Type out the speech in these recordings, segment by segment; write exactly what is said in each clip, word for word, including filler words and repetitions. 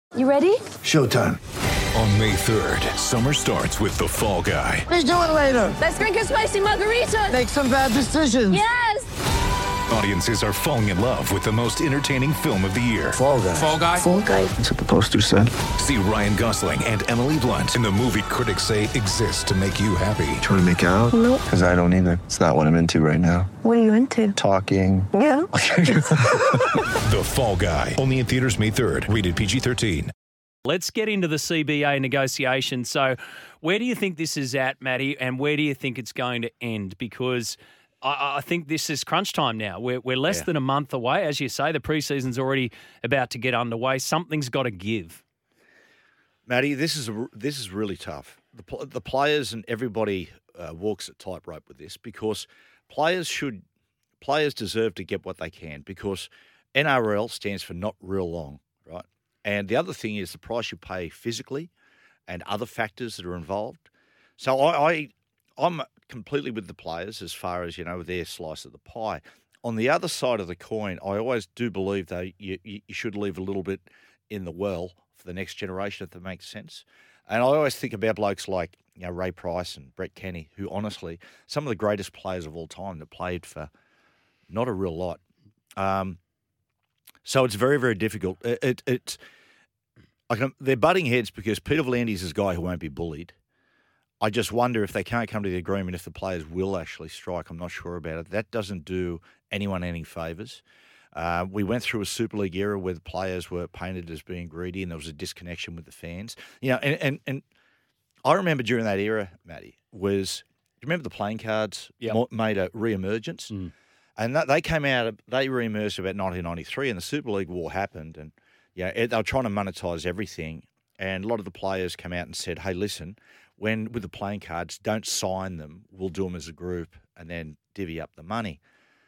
You ready? Showtime. On May third, summer starts with The Fall Guy. Let's do it later. Let's drink a spicy margarita. Make some bad decisions. Yes! Audiences are falling in love with the most entertaining film of the year. Fall Guy. Fall Guy. Fall Guy. That's what the poster said. See Ryan Gosling and Emily Blunt in the movie critics say exists to make you happy. Trying to make it out? Nope. Because I don't either. It's not what I'm into right now. What are you into? Talking. Yeah. The Fall Guy. Only in theaters May third. Rated P G thirteen. Let's get into the C B A negotiation. So where do you think this is at, Matty, and where do you think it's going to end? Because I, I think this is crunch time now. We're, we're less Yeah. than a month away. As you say, the preseason's already about to get underway. Something's got to give. Matty, this is a, this is really tough. The pl- the players and everybody uh, walks a tightrope with this because players should players deserve to get what they can because N R L stands for not real long, right? And the other thing is the price you pay physically and other factors that are involved. So I, I I'm completely with the players as far as, you know, their slice of the pie. On the other side of the coin, I always do believe, though, you, you you should leave a little bit in the well for the next generation, if that makes sense. And I always think about blokes like, you know, Ray Price and Brett Kenny, who honestly, some of the greatest players of all time that played for not a real lot. Um, so it's very, very difficult. It, it, it's I can, they're butting heads because Peter V'landys is a guy who won't be bullied. I just wonder if they can't come to the agreement if the players will actually strike. I'm not sure about it. That doesn't do anyone any favours. Uh, we went through a Super League era where the players were painted as being greedy and there was a disconnection with the fans. You know, and, and, and I remember during that era, Matty, was, do you remember the playing cards Yep. mo- made a re-emergence? Mm. And that, they came out, they re-emerged about nineteen ninety-three and the Super League war happened and yeah, they were trying to monetize everything. And a lot of the players came out and said, hey, listen, when with the playing cards, don't sign them. We'll do them as a group and then divvy up the money.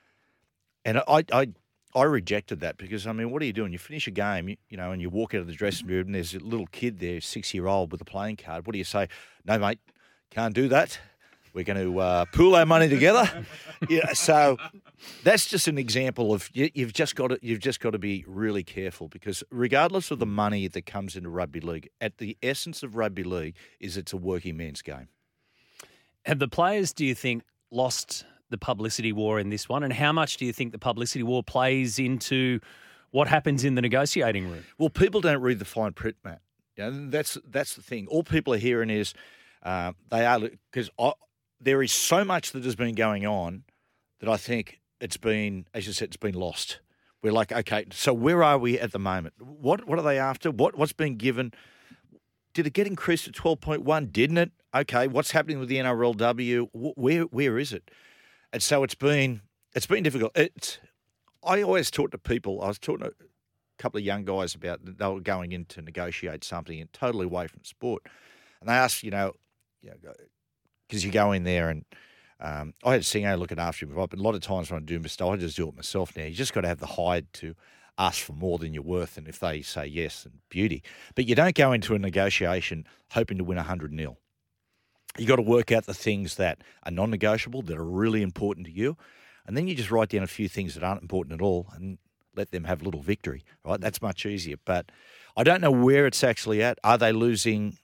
And I I, I rejected that because, I mean, what are you doing? You finish a game, you, you know, and you walk out of the dressing room and there's a little kid there, six-year-old with a playing card. What do you say? No, mate, can't do that. We're going to uh, pool our money together. Yeah, so that's just an example of you, you've just got to you've just got to be really careful because regardless of the money that comes into rugby league, at the essence of rugby league is it's a working man's game. Have the players, do you think, lost the publicity war in this one? And how much do you think the publicity war plays into what happens in the negotiating room? Well, people don't read the fine print, Matt. You know, that's that's the thing. All people are hearing is uh, they are because there is so much that has been going on that I think it's been, as you said, it's been lost. We're like, okay, so where are we at the moment? What what are they after? What what's been given? Did it get increased to twelve point one? Didn't it? Okay, what's happening with the N R L W? Where where is it? And so it's been it's been difficult. It's I always talk to people. I was talking to a couple of young guys about they were going in to negotiate something and totally away from sport, and they asked, you know, you know, because you go in there and um, I had Singo looking after you, but a lot of times when I do mistakes, I just do it myself now. You just got to have the hide to ask for more than you're worth, and if they say yes, then beauty. But you don't go into a negotiation hoping to win one hundred nil. You got to work out the things that are non-negotiable, that are really important to you, and then you just write down a few things that aren't important at all and let them have a little victory, right? That's much easier. But I don't know where it's actually at. Are they losing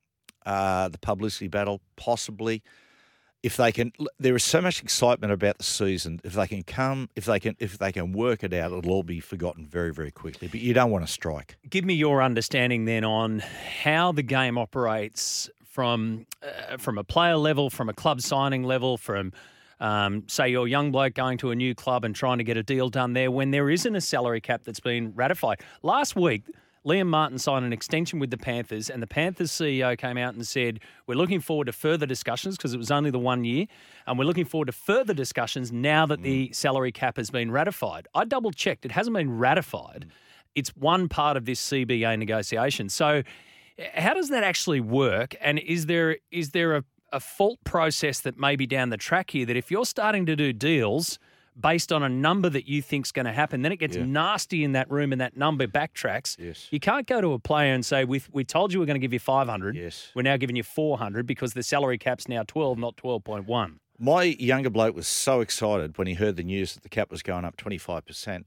uh, the publicity battle? Possibly. If they can, there is so much excitement about the season. If they can come, if they can, if they can work it out, it'll all be forgotten very, very quickly. But you don't want to strike. Give me your understanding then on how the game operates from uh, from a player level, from a club signing level, from um, say you're a young bloke going to a new club and trying to get a deal done there when there isn't a salary cap that's been ratified. Last week, Liam Martin signed an extension with the Panthers, and the Panthers C E O came out and said, we're looking forward to further discussions because it was only the one year, and we're looking forward to further discussions now that mm. the salary cap has been ratified. I double-checked. It hasn't been ratified. Mm. It's one part of this C B A negotiation. So how does that actually work, and is there is there a, a fault process that may be down the track here that if you're starting to do deals based on a number that you think's going to happen, then it gets yeah. nasty in that room and that number backtracks. Yes. You can't go to a player and say, we we told you we're going to give you five hundred. Yes. We're now giving you four hundred because the salary cap's now twelve, not twelve point one. My younger bloke was so excited when he heard the news that the cap was going up twenty-five percent.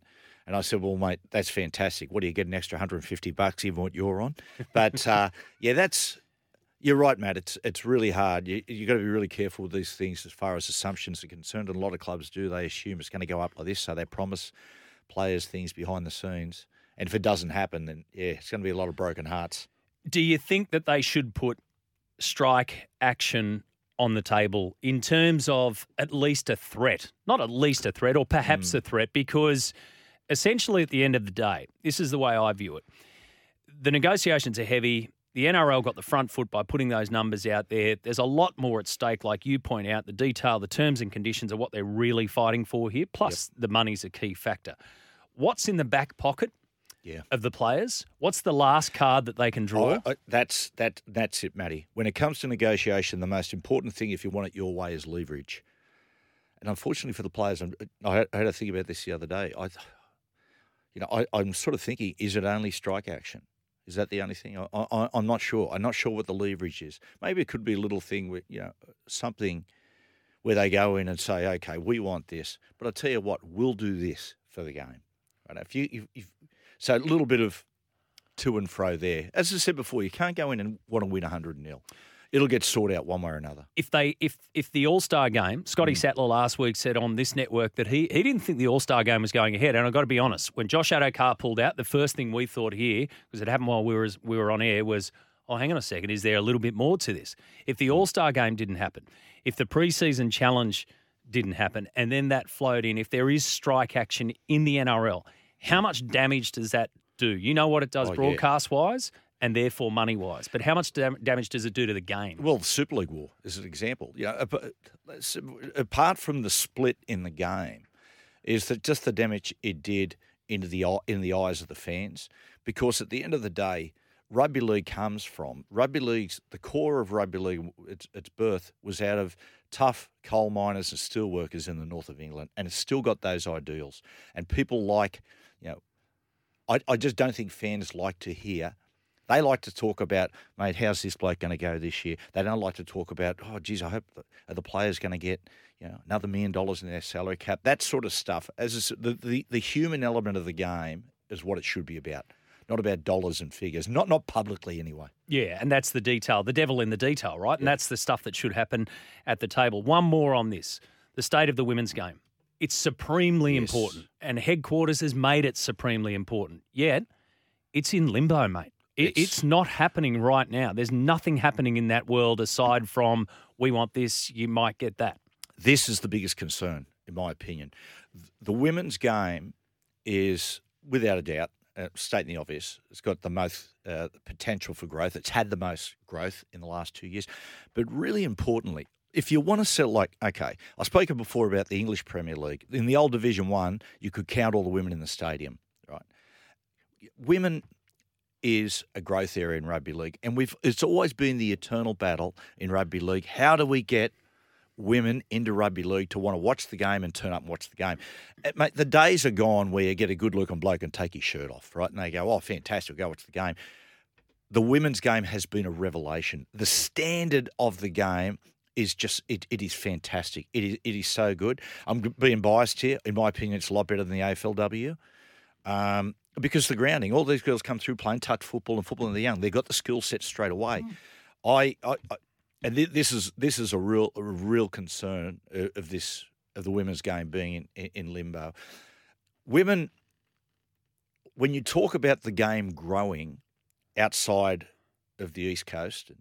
And I said, well, mate, that's fantastic. What do you get, an extra one hundred fifty bucks even what you're on? But, uh, yeah, that's – you're right, Matt. It's it's really hard. You, you've got to be really careful with these things as far as assumptions are concerned. And a lot of clubs do. They assume it's going to go up like this, so they promise players things behind the scenes. And if it doesn't happen, then, yeah, it's going to be a lot of broken hearts. Do you think that they should put strike action on the table in terms of at least a threat? Not at least a threat, or perhaps mm. a threat, because – essentially, at the end of the day, this is the way I view it. The negotiations are heavy. The N R L got the front foot by putting those numbers out there. There's a lot more at stake, like you point out. The detail, the terms and conditions are what they're really fighting for here, plus yep. the money's a key factor. What's in the back pocket yeah. of the players? What's the last card that they can draw? Oh, that's, that, that's it, Matty. When it comes to negotiation, the most important thing, if you want it your way, is leverage. And unfortunately for the players, I had to think about this the other day. I You know, I, I'm sort of thinking, is it only strike action? Is that the only thing? I, I, I'm not sure. I'm not sure what the leverage is. Maybe it could be a little thing with, you know, something where they go in and say, okay, we want this. But I'll tell you what, we'll do this for the game. Right? If you, if, if, so a little bit of to and fro there. As I said before, you can't go in and want to win one hundred nil. It'll get sorted out one way or another. If they, if if the All-Star game, Scotty mm. Sattler last week said on this network that he he didn't think the All-Star game was going ahead. And I've got to be honest, when Josh Addo-Carr pulled out, the first thing we thought here, because it happened while we were we were on air, was, oh, hang on a second, is there a little bit more to this? If the All-Star game didn't happen, if the preseason challenge didn't happen, and then that flowed in, if there is strike action in the N R L, how much damage does that do? You know what it does oh, broadcast-wise? Yeah. And therefore money-wise. But how much dam- damage does it do to the game? Well, the Super League war is an example. You know, apart from the split in the game, is that just the damage it did into the in the eyes of the fans. Because at the end of the day, rugby league comes from rugby league's the core of rugby league. Its, its birth was out of tough coal miners and steel workers in the north of England, and it's still got those ideals. And people like, you know, I, I just don't think fans like to hear. They like to talk about, mate, how's this bloke going to go this year? They don't like to talk about, oh, geez, I hope the, are the players going to get, you know, another million dollars in their salary cap. That sort of stuff. As the, the the human element of the game is what it should be about, not about dollars and figures. Not not publicly anyway. Yeah, and that's the detail, the devil in the detail, right? And yeah. that's the stuff that should happen at the table. One more on this: the state of the women's game. It's supremely yes. important, and headquarters has made it supremely important. Yet, it's in limbo, mate. It's, it's not happening right now. There's nothing happening in that world aside from we want this, you might get that. This is the biggest concern, in my opinion. The women's game is, without a doubt, uh, stating the obvious, it's got the most uh, potential for growth. It's had the most growth in the last two years. But really importantly, if you want to sell, like, okay, I spoke before about the English Premier League. In the old Division One, you could count all the women in the stadium, right? Women is a growth area in rugby league, and we've it's always been the eternal battle in rugby league. How do we get women into rugby league to want to watch the game and turn up and watch the game? Mate, the days are gone where you get a good-looking bloke and take his shirt off, right? And they go, oh, fantastic, go watch the game. The women's game has been a revelation. The standard of the game is just, it, it is fantastic. It is, it is so good. I'm being biased here. In my opinion, it's a lot better than the A F L W. Um, because the grounding, all these girls come through playing touch football and football in the young. They've got the skill set straight away. Mm. I, I, I, and th- this is this is a real a real concern of this of the women's game being in, in, in limbo. Women, when you talk about the game growing outside of the East Coast,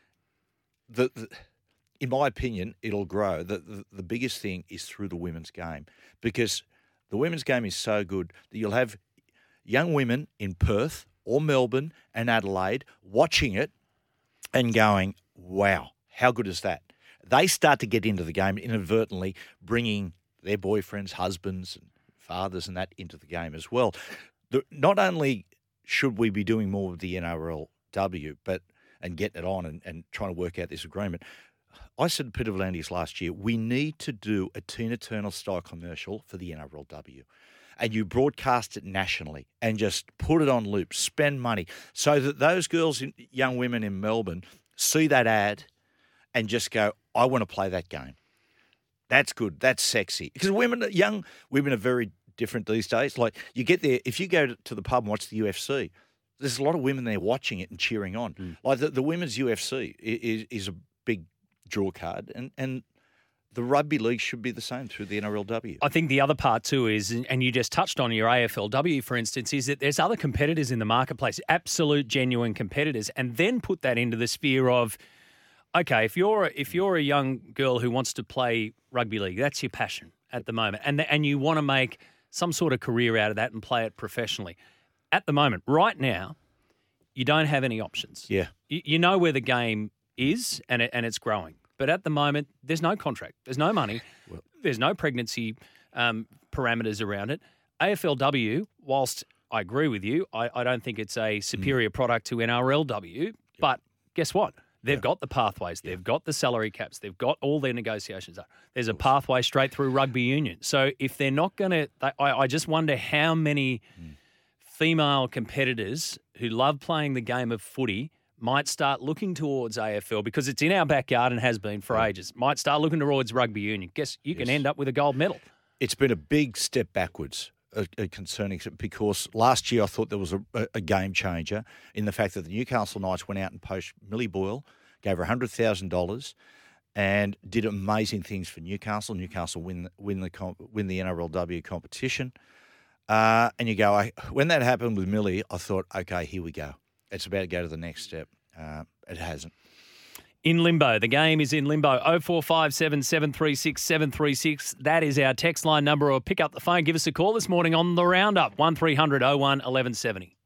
the, the in my opinion, it'll grow. The, the the biggest thing is through the women's game, because the women's game is so good that you'll have young women in Perth or Melbourne and Adelaide watching it and going, wow, how good is that? They start to get into the game inadvertently, bringing their boyfriends, husbands, and fathers and that into the game as well. The, not only should we be doing more with the N R L W, but and getting it on and, and trying to work out this agreement, I said to Peter V'landys last year, we need to do a Tina Turner style commercial for the N R L W. And you broadcast it nationally and just put it on loop, spend money, so that those girls, young women in Melbourne, see that ad and just go, I want to play that game. That's good. That's sexy. Because women, young women are very different these days. Like you get there, if you go to, to the pub and watch the U F C, there's a lot of women there watching it and cheering on. Mm. Like the, the women's U F C is, is a big draw card, and, and the rugby league should be the same through the N R L W. I think the other part too is, and you just touched on your A F L W, for instance, is that there's other competitors in the marketplace, absolute genuine competitors, and then put that into the sphere of, okay, if you're if you're a young girl who wants to play rugby league, that's your passion at the moment, and and you want to make some sort of career out of that and play it professionally. At the moment, right now, you don't have any options. Yeah. You, you know where the game is, and it, and it's growing. But at the moment, there's no contract. There's no money. Well, there's no pregnancy um, parameters around it. A F L W, whilst I agree with you, I, I don't think it's a superior mm. product to N R L W. Yeah. But guess what? They've yeah. got the pathways. They've yeah. got the salary caps. They've got all their negotiations. There's a pathway straight through rugby union. So if they're not going to, I, I just wonder how many mm. female competitors who love playing the game of footy might start looking towards A F L because it's in our backyard and has been for yeah. ages. Might start looking towards rugby union. Guess you yes. can end up with a gold medal. It's been a big step backwards uh, uh, concerning because last year I thought there was a, a game changer in the fact that the Newcastle Knights went out and poached Millie Boyle, gave her one hundred thousand dollars and did amazing things for Newcastle. Newcastle win win the comp, win the N R L W competition. Uh, and you go, I, when that happened with Millie, I thought, okay, here we go. It's about to go to the next step. Uh, it hasn't. In limbo. The game is in limbo. oh four five seven, seven three six, seven three six. That is our text line number. Or pick up the phone. Give us a call this morning on the Roundup. one three hundred oh one eleven seventy.